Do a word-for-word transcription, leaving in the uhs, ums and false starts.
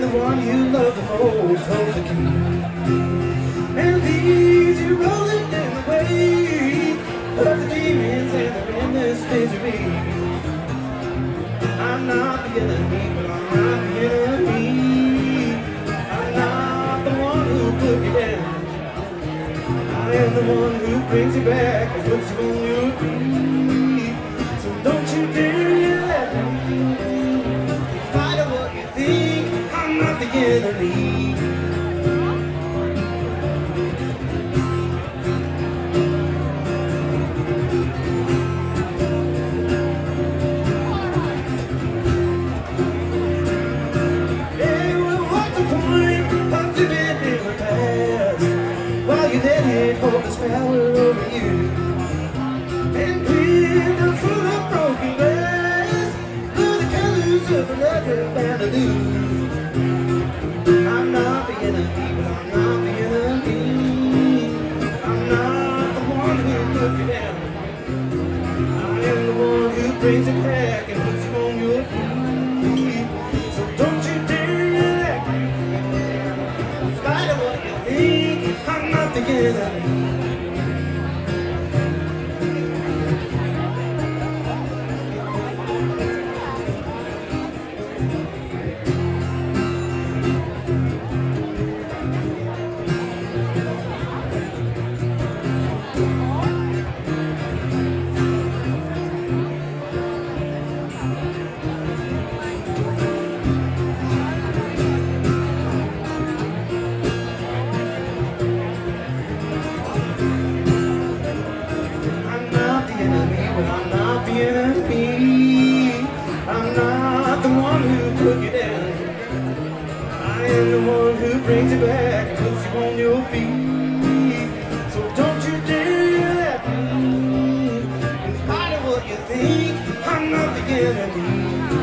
one you love the most holds the key, and leaves you rolling in the wave of the demons and their endless misery. I'm not the enemy, but I'm not the enemy. I'm not the one who put you down. I am the one who brings you back and puts you on your feet. So don't you dare let me, in spite of what you think, I'm not the enemy. Hey, well, what's the point of living in the past while you let it hold its power over you? And clean full of broken glass, blue the colors of the love you're bound to lose. I'm not the enemy, but I'm not the enemy. I'm not the one who took you down. I am the one who brings you back and puts you on your feet. So don't you dare act like, in spite of what you think, I'm not the enemy. I'm not the enemy. I'm not the one who took you down. I am the one who brings you back and puts you on your feet. So don't you dare let me, in spite of what you think, I'm not the enemy.